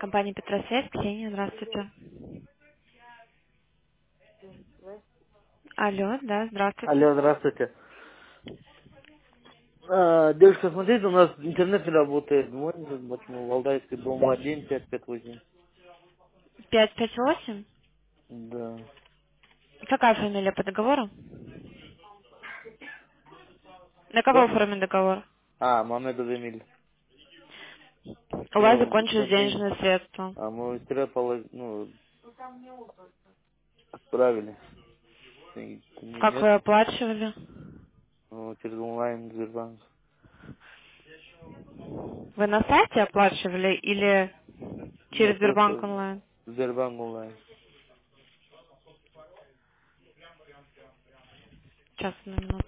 Компания Петросвязь, Ксения, здравствуйте. Алло, да, здравствуйте. Алло, здравствуйте. Девушка, смотрите, у нас интернет не работает. Можно, почему? Валдайский дом 1, 558. 558. Да. Какая фамилия по договору? На кого Что? оформлен договор? Мамедов Эмиль. У вас Ну, закончились деньги. денежные средства. Мы вчера отправили. Не, Как нет. вы оплачивали? Через онлайн Сбербанк. Вы на сайте оплачивали или через Нет, Сбербанк просто онлайн? Сбербанк онлайн. Сейчас, на минуту.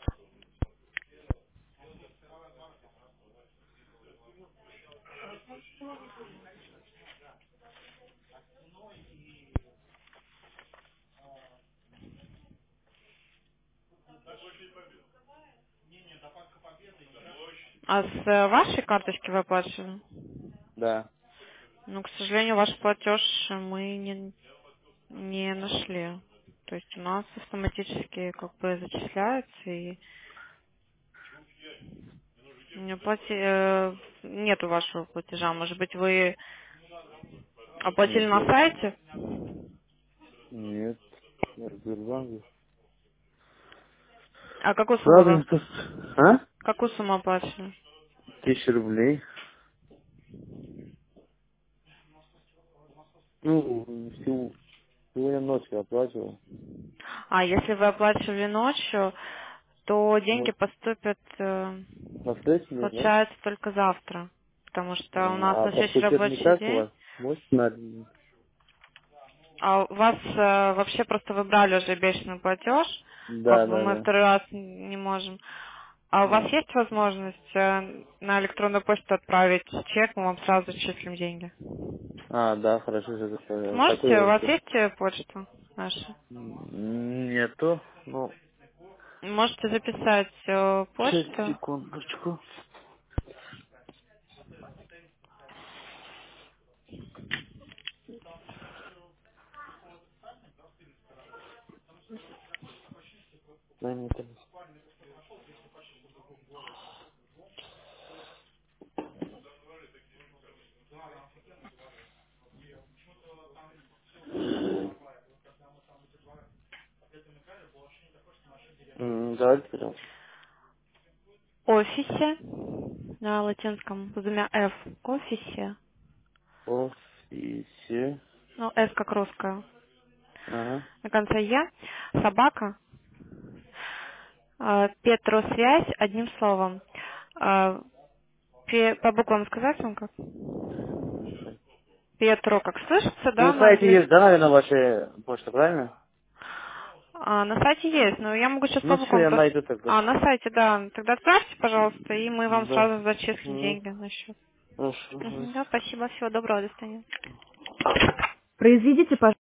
А с вашей карточки вы оплачивали? Да. Ну, к сожалению, ваш платеж мы не нашли. То есть у нас автоматически как бы зачисляется и нету вашего платежа. Может быть, вы оплатили Нет, на сайте? нет. Я Сбербанк. А какую сумму Ладно, вы? что... А? Какую сумму оплачивали? 1000 рублей. Ну, сегодня ночью оплачивал. А если вы оплачивали ночью, то деньги Вот поступят, на следующий день, да? получается, только завтра. Потому что у нас А на следующий поступит не рабочий так у день. вас? Может, на... А у вас вообще просто вы брали уже бешеный платеж, как Да, бы да, мы да. второй раз не можем. А у вас есть возможность на электронную почту отправить чек, мы вам сразу зачислим деньги? Да, хорошо, сейчас отправляю. Какой Сможете? У вас вообще? есть почта наша? Нету. Ну, Можете записать сейчас, почту. секундочку. Дай мне телефон. Давайте, пожалуйста. Офисе на латинском с двумя F. Офисе. Офисе. Ну, S как русская. Ага. На конце Е. Собака. Петросвязь одним словом. А, по буквам сказать вам как? Петро, как слышится, Ну, да, на на сайте есть, английском? да, наверное, ваша почта, правильно? На сайте есть, но я могу сейчас Ну, по все, буквам я просто... найду тогда. На сайте, да. Тогда отправьте, пожалуйста, и мы вам Да. сразу зачислим Угу. деньги на счет. Хорошо. Да, спасибо, всего доброго, до свидания.